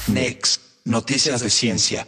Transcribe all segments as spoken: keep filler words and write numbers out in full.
Next, noticias de ciencia.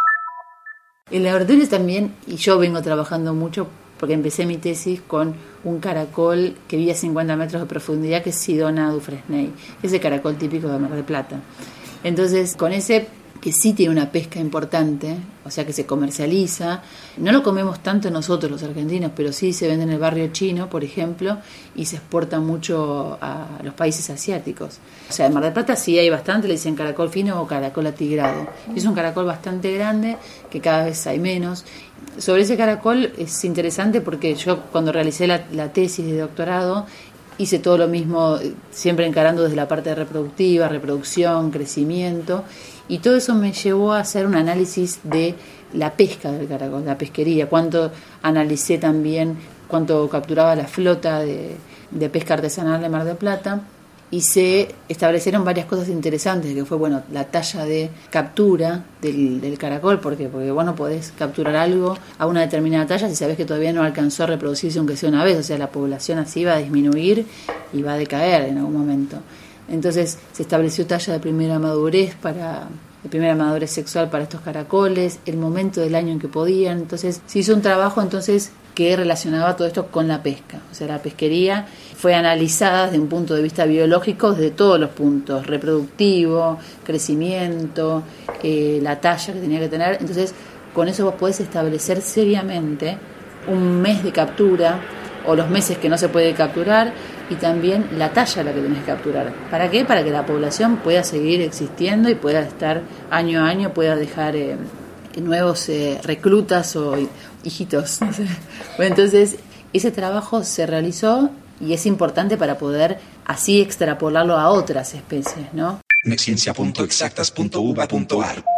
El laboratorio también, y yo vengo trabajando mucho porque empecé mi tesis con un caracol que vive a cincuenta metros de profundidad, que es Sidona dufresnei, ese caracol típico de Mar del Plata. Entonces, con ese, que sí tiene una pesca importante, o sea que se comercializa, no lo comemos tanto nosotros los argentinos, pero sí se vende en el barrio chino, por ejemplo, y se exporta mucho a los países asiáticos. O sea, en Mar del Plata sí hay bastante, le dicen caracol fino o caracol atigrado. Es un caracol bastante grande, que cada vez hay menos. Sobre ese caracol es interesante porque yo cuando realicé la, la tesis de doctorado hice todo lo mismo, siempre encarando desde la parte reproductiva, reproducción, crecimiento, y todo eso me llevó a hacer un análisis de la pesca del caracol, la pesquería, cuánto analicé también, cuánto capturaba la flota de, de pesca artesanal de Mar del Plata, y se establecieron varias cosas interesantes, que fue, bueno, la talla de captura del, del caracol, porque porque vos no podés capturar algo a una determinada talla si sabés que todavía no alcanzó a reproducirse aunque sea una vez, o sea, la población así va a disminuir y va a decaer en algún momento. Entonces se estableció talla de primera madurez para de primera madurez sexual para estos caracoles, el momento del año en que podían. Entonces se hizo un trabajo entonces que relacionaba todo esto con la pesca, o sea, la pesquería fue analizada desde un punto de vista biológico, desde todos los puntos, reproductivo, crecimiento, eh, la talla que tenía que tener. Entonces con eso vos podés establecer seriamente un mes de captura o los meses que no se puede capturar, y también la talla a la que tenés que capturar. ¿Para qué? Para que la población pueda seguir existiendo y pueda estar año a año, pueda dejar eh, nuevos eh, reclutas o hijitos. No sé. Bueno, entonces ese trabajo se realizó y es importante para poder así extrapolarlo a otras especies, ¿no? Nexciencia punto exactas punto uva punto ar